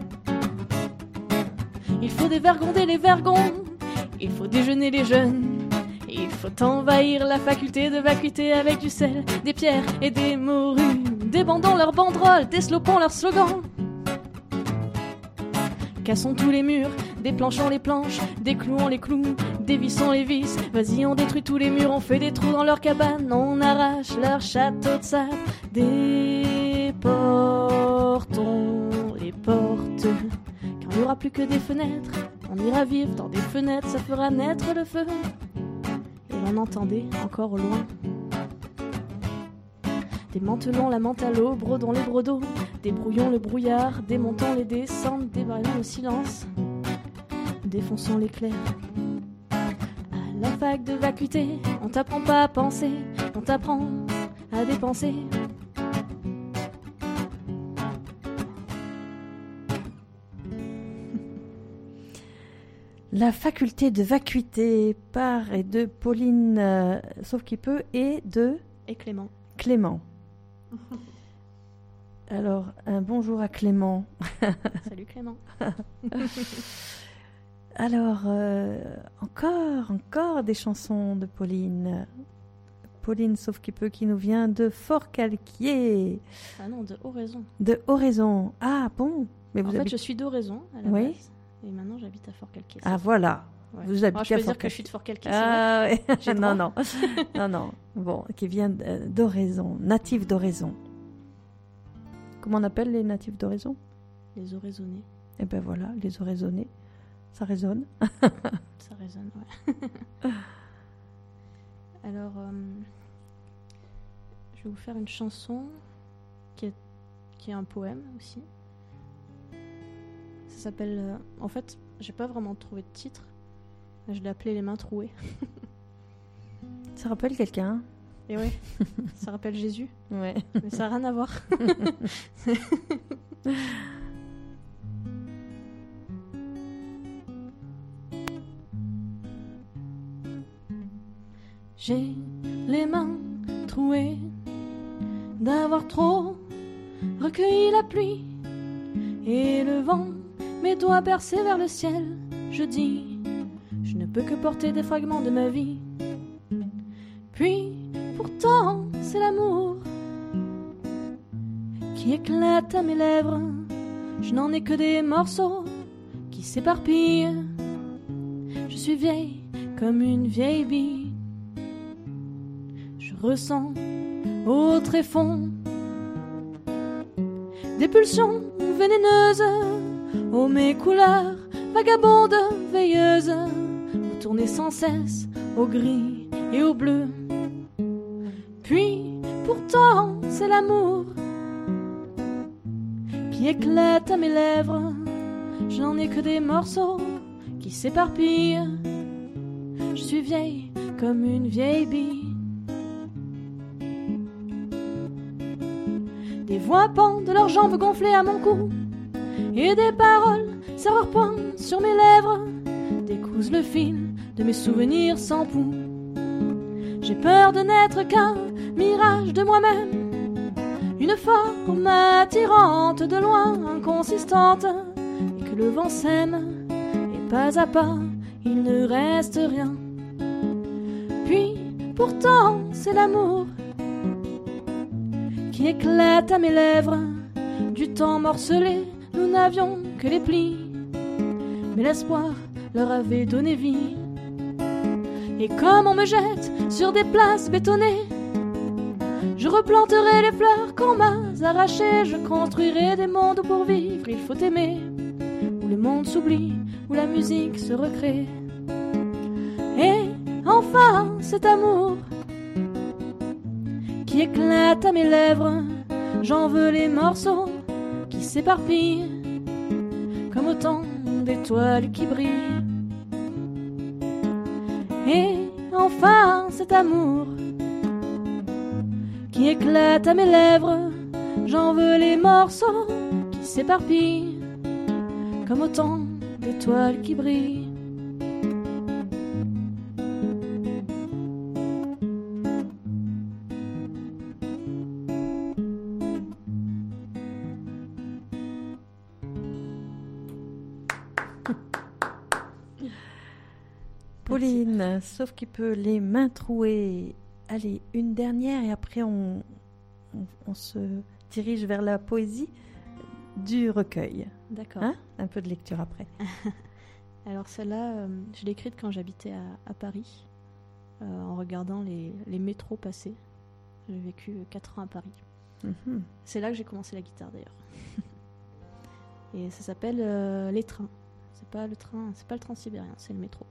Il faut dévergonder les vergons, il faut déjeuner les jeunes, il faut envahir la faculté de vacuité avec du sel, des pierres et des morues. Débandons leurs banderoles, déslopons leurs slogans. Cassons tous les murs, déplanchons les planches, déclouons les clous, dévissons les vis. Vas-y, on détruit tous les murs, on fait des trous dans leurs cabanes, on arrache leur château de sable. Déportons les portes, car il n'y aura plus que des fenêtres. On ira vivre dans des fenêtres, ça fera naître le feu. Et l'on entendait encore au loin Démantelons la menthe à l'eau, brodons les brodeaux, débrouillons le brouillard, démontons les descentes, débarrassons le silence, défonçons l'éclair. À la fac de vacuité, on t'apprend pas à penser, on t'apprend à dépenser. La faculté de vacuité par et de Pauline, euh, sauf qu'il peut, et de... Et Clément. Clément. Alors, un bonjour à Clément. Salut Clément. Alors, euh, encore, encore des chansons de Pauline. Pauline, sauf qu'il peut, qui nous vient de Forcalquier. Ah non, de Oraison. De Oraison. Ah bon. Mais vous en habitez... fait, je suis d'Oraison à la oui. base. Et maintenant, j'habite à Forcalquier. Ah voilà. Ouais. Vous habitez Alors, je peux à dire Forcalquier. que je suis de Forcalquier. Ah oui. non, non. non, non. Bon, qui vient d'Oraison, natif d'Oraison. Comment on appelle les natifs d'Oraison? Les Oraisonnais. Eh ben voilà, les Oraisonnais. Ça résonne. Ça résonne, ouais. Alors, euh, je vais vous faire une chanson qui est, qui est un poème aussi. Ça s'appelle... Euh, en fait, j'ai pas vraiment trouvé de titre. Je l'ai appelé Les mains trouées. Ça rappelle quelqu'un? Et ouais, ça rappelle Jésus. Ouais. Mais ça n'a rien à voir. J'ai les mains trouées d'avoir trop recueilli la pluie et le vent, mes doigts percés vers le ciel. Je dis, je ne peux que porter des fragments de ma vie. Puis, pourtant, c'est l'amour qui éclate à mes lèvres. Je n'en ai que des morceaux qui s'éparpillent. Je suis vieille comme une vieille bille. Je ressens au tréfonds des pulsions vénéneuses. Oh, mes couleurs vagabondes, veilleuses, vous tournez sans cesse au gris et au bleu. Puis, pourtant, c'est l'amour qui éclate à mes lèvres. Je n'en ai que des morceaux qui s'éparpillent. Je suis vieille comme une vieille bille. Des voix pendent de leurs jambes gonflées à mon cou, et des paroles serrent leurs poings sur mes lèvres, décousent le fil de mes souvenirs sans pouls. J'ai peur de n'être qu'un mirage de moi-même, une forme attirante de loin, inconsistante, et que le vent sème, et pas à pas, il ne reste rien. Puis, pourtant, c'est l'amour qui éclate à mes lèvres. Du temps morcelé, nous n'avions que les plis, mais l'espoir leur avait donné vie. Et comme on me jette sur des places bétonnées, je replanterai les fleurs qu'on m'a arrachées. Je construirai des mondes où pour vivre il faut aimer, où le monde s'oublie, où la musique se recrée. Et enfin cet amour qui éclate à mes lèvres, j'en veux les morceaux qui s'éparpillent comme autant d'étoiles qui brillent. Et enfin cet amour qui éclate à mes lèvres, j'en veux les morceaux qui s'éparpillent comme autant d'étoiles qui brillent. Pauline, sauf qu'il peut, les mains trouées. Allez, une dernière et après on, on, on se dirige vers la poésie du recueil. D'accord. Hein? Un peu de lecture après. Alors celle-là, euh, je l'ai écrite quand j'habitais à, à Paris, euh, en regardant les, les métros passer. J'ai vécu quatre ans à Paris. Mm-hmm. C'est là que j'ai commencé la guitare d'ailleurs. Et ça s'appelle euh, Les Trains. C'est pas le train, c'est pas le Transsibérien, c'est le métro.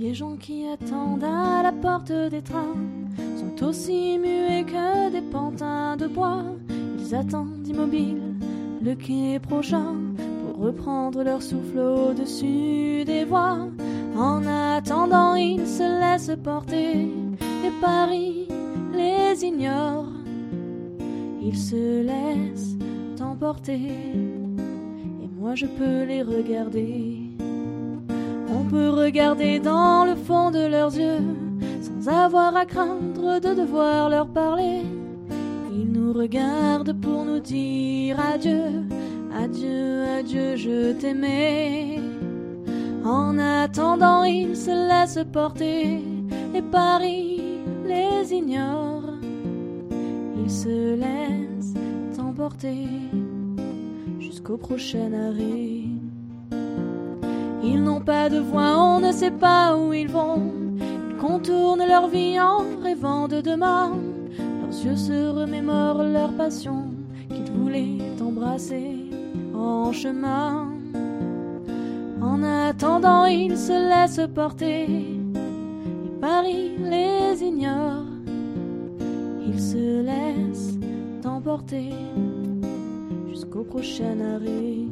Les gens qui attendent à la porte des trains sont aussi muets que des pantins de bois. Ils attendent immobiles le quai prochain pour reprendre leur souffle au-dessus des voies. En attendant, ils se laissent porter et Paris les ignore. Ils se laissent emporter et moi je peux les regarder. On peut regarder dans le fond de leurs yeux sans avoir à craindre de devoir leur parler. Ils nous regardent pour nous dire adieu, adieu, adieu, je t'aimais. En attendant, ils se laissent porter et Paris les ignore. Ils se laissent emporter jusqu'au prochain arrêt. Ils n'ont pas de voix, on ne sait pas où ils vont. Ils contournent leur vie en rêvant de demain. Leurs yeux se remémorent leur passion qu'ils voulaient embrasser en chemin. En attendant, ils se laissent porter et Paris les ignore. Ils se laissent emporter jusqu'au prochain arrêt.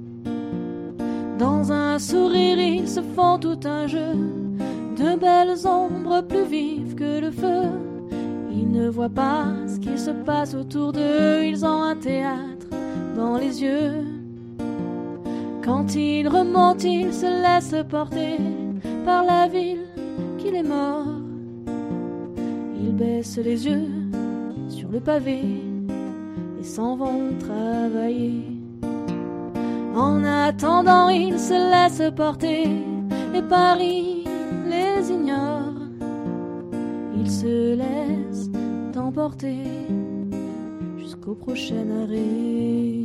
Dans un sourire, ils se font tout un jeu de belles ombres plus vives que le feu. Ils ne voient pas ce qui se passe autour d'eux. Ils ont un théâtre dans les yeux. Quand ils remontent, ils se laissent porter par la ville qui les mord. Ils baissent les yeux sur le pavé et s'en vont travailler. En attendant, ils se laissent porter et Paris les ignore. Ils se laissent emporter jusqu'au prochain arrêt.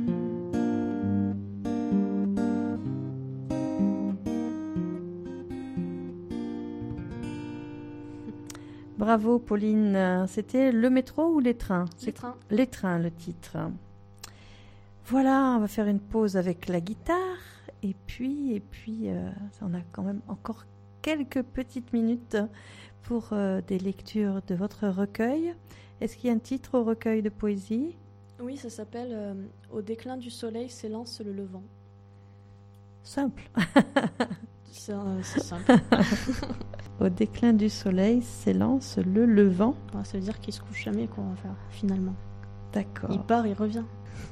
Bravo Pauline, c'était le métro ou les trains? Les trains. Les trains, le titre. Voilà, on va faire une pause avec la guitare et puis, et puis euh, on a quand même encore quelques petites minutes pour euh, des lectures de votre recueil. Est-ce qu'il y a un titre au recueil de poésie? Oui, ça s'appelle euh, « Au déclin du soleil s'élance le levant ». Simple. C'est, euh, c'est simple. Au déclin du soleil s'élance le levant. Ouais, ça veut dire qu'il se couche jamais, quoi, enfin, finalement. D'accord. Il part, il revient.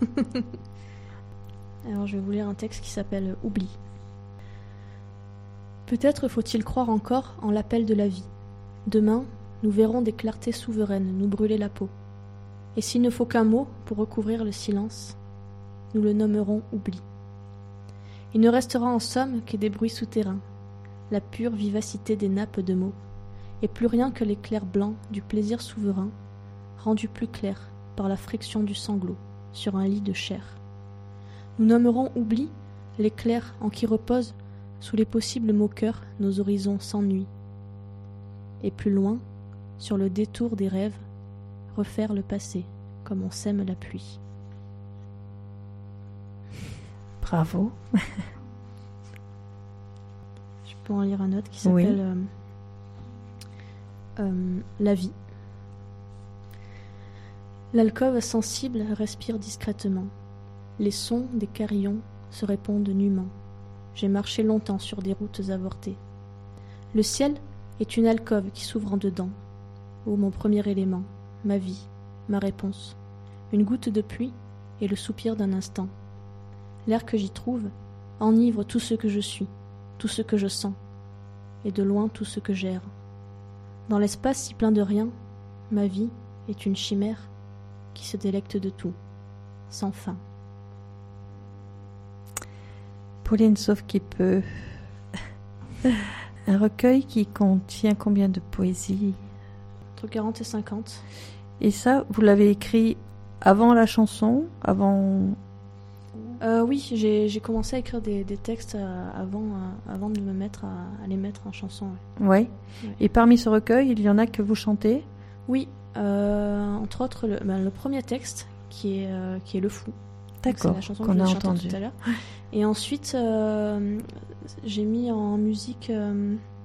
Alors je vais vous lire un texte qui s'appelle « Oubli ». Peut-être faut-il croire encore en l'appel de la vie. Demain, nous verrons des clartés souveraines nous brûler la peau. Et s'il ne faut qu'un mot pour recouvrir le silence, nous le nommerons « Oubli ». Il ne restera en somme que des bruits souterrains, la pure vivacité des nappes de mots, et plus rien que l'éclair blanc du plaisir souverain, rendu plus clair par la friction du sanglot sur un lit de chair. Nous nommerons oubli l'éclair en qui repose sous les possibles moqueurs nos horizons sans nuit. Et plus loin, sur le détour des rêves, refaire le passé comme on sème la pluie. Bravo. Je peux en lire un autre qui s'appelle oui. euh, euh, La vie. L'alcôve sensible respire discrètement. Les sons des carillons se répondent nûment. J'ai marché longtemps sur des routes avortées. Le ciel est une alcôve qui s'ouvre en dedans. Ô mon premier élément, ma vie, ma réponse. Une goutte de pluie et le soupir d'un instant. L'air que j'y trouve enivre tout ce que je suis, tout ce que je sens, et de loin tout ce que j'erre. Dans l'espace si plein de rien, ma vie est une chimère qui se délecte de tout, sans fin. Pauline Sauve qui peut. Un recueil qui contient combien de poésie? Entre quarante et cinquante. Et ça, vous l'avez écrit avant la chanson, avant... Euh, oui, j'ai, j'ai commencé à écrire des, des textes euh, avant, euh, avant de me mettre à, à les mettre en chanson. Ouais. Ouais. Ouais. Et parmi ce recueil, il y en a que vous chantez? Oui, euh, entre autres le, ben, le premier texte qui est, euh, qui est Le Fou. D'accord, c'est la chanson qu'on que a j'ai chantée entendue tout à l'heure. Et ensuite, euh, j'ai mis en musique euh,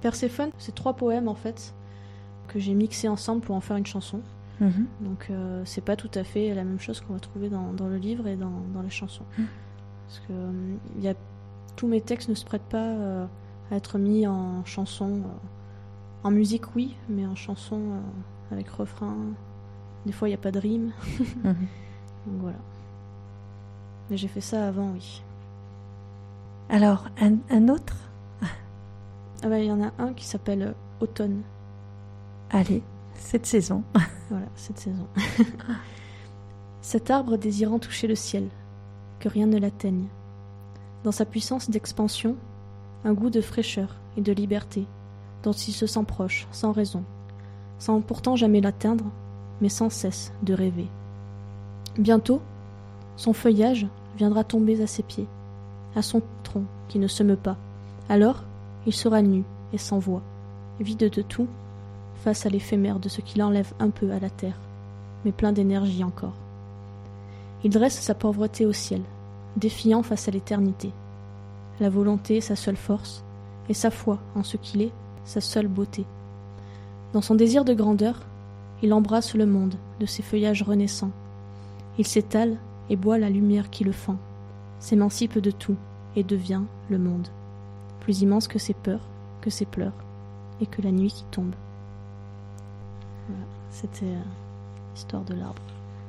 Perséphone, c'est trois poèmes en fait que j'ai mixés ensemble pour en faire une chanson. Mmh. Donc euh, c'est pas tout à fait la même chose qu'on va trouver dans, dans le livre et dans, dans les chansons. Mmh. Parce que euh, y a, tous mes textes ne se prêtent pas euh, à être mis en chanson. Euh, en musique oui, mais en chanson euh, avec refrain. Des fois il n'y a pas de rime. Mmh. Donc voilà. Mais j'ai fait ça avant, oui. Alors, un, un autre Ah bah, il y en a un qui s'appelle Automne. Allez, cette saison. Voilà, cette saison. Cet arbre désirant toucher le ciel, que rien ne l'atteigne. Dans sa puissance d'expansion, un goût de fraîcheur et de liberté, dont il se sent proche, sans raison, sans pourtant jamais l'atteindre, mais sans cesse de rêver. Bientôt, son feuillage viendra tomber à ses pieds, à son tronc qui ne se meut pas. Alors, il sera nu et sans voix, vide de tout, face à l'éphémère de ce qu'il enlève un peu à la terre, mais plein d'énergie encore. Il dresse sa pauvreté au ciel, défiant face à l'éternité. La volonté, sa seule force, et sa foi en ce qu'il est, sa seule beauté. Dans son désir de grandeur, il embrasse le monde de ses feuillages renaissants. Il s'étale et boit la lumière qui le fend, s'émancipe de tout et devient le monde, plus immense que ses peurs, que ses pleurs, et que la nuit qui tombe. Voilà, c'était euh, l'histoire de l'arbre.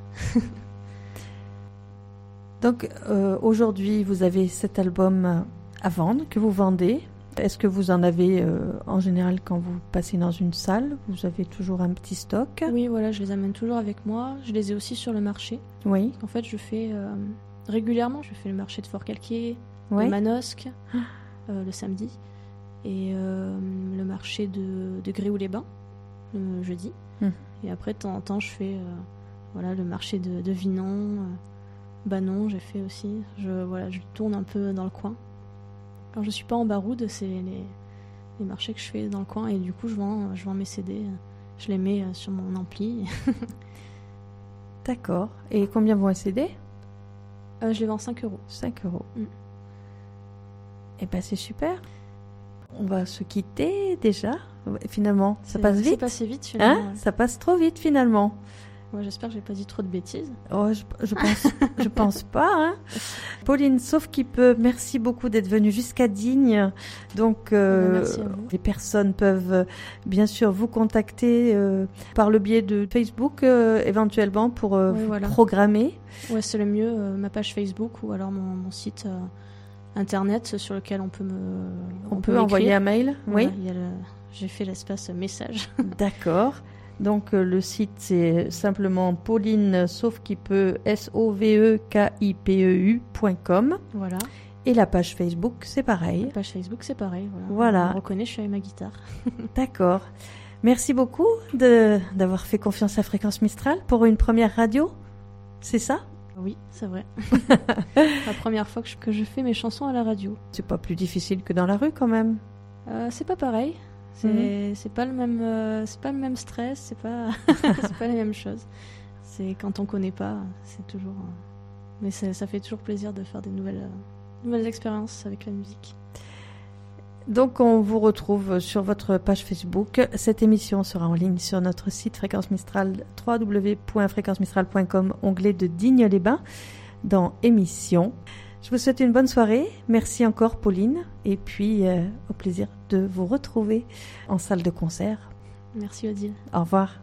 Donc euh, aujourd'hui, vous avez cet album à vendre, que vous vendez. Est-ce que vous en avez euh, en général quand vous passez dans une salle? Vous avez toujours un petit stock? Oui, voilà, je les amène toujours avec moi. Je les ai aussi sur le marché. Oui. En fait, je fais euh, régulièrement, je fais le marché de Fort-Calquier, oui. de Manosque, euh, le samedi, et euh, le marché de, de Gréoux-les-Bains, le jeudi. Hum. Et après, de temps en temps, je fais euh, voilà, le marché de, de Vinon, euh, Banon, j'ai fait aussi. Je, voilà, je tourne un peu dans le coin. Quand je suis pas en baroude, c'est les, les marchés que je fais dans le coin, et du coup, je vends, je vends mes C D. Je les mets sur mon ampli. D'accord. Et combien vaut un C D? euh, Je les vends cinq euros. cinq euros. Mm. Eh bien, c'est super. On va se quitter déjà. Finalement, ça c'est, passe vite. C'est passé vite, finalement. Hein ouais. Ça passe trop vite, finalement. Ouais, j'espère que j'ai pas dit trop de bêtises. Oh, je, je pense, je pense pas. Hein. Pauline, sauf qui peut, merci beaucoup d'être venue jusqu'à Digne. Donc, euh, merci à vous. Les personnes peuvent euh, bien sûr vous contacter euh, par le biais de Facebook, euh, éventuellement pour euh, oui, vous voilà. programmer. Ouais, c'est le mieux, euh, ma page Facebook ou alors mon, mon site euh, internet sur lequel on peut me. On, on peut, peut envoyer un mail. Voilà, oui. Il y a le, j'ai fait l'espace message. D'accord. Donc, euh, le site, c'est simplement Pauline, sauf qui peut, S O V E K I P E U point com. Voilà. Et la page Facebook, c'est pareil. La page Facebook, c'est pareil. Voilà. voilà. On reconnaît, je suis avec ma guitare. D'accord. Merci beaucoup de, d'avoir fait confiance à Fréquence Mistral pour une première radio. C'est ça? Oui, c'est vrai. La première fois que je, que je fais mes chansons à la radio. C'est pas plus difficile que dans la rue, quand même. Euh, c'est pas pareil. C'est, mmh. c'est pas le même, euh, c'est pas le même stress, c'est pas, c'est pas la même chose. C'est quand on connaît pas, c'est toujours. Euh... Mais c'est, ça fait toujours plaisir de faire des nouvelles, euh, nouvelles expériences avec la musique. Donc on vous retrouve sur votre page Facebook. Cette émission sera en ligne sur notre site Fréquence Mistral, w w w point fréquence mistral point com, onglet de Digne-les-Bains, dans émissions. Je vous souhaite une bonne soirée. Merci encore, Pauline. Et puis, euh, au plaisir de vous retrouver en salle de concert. Merci, Odile. Au revoir.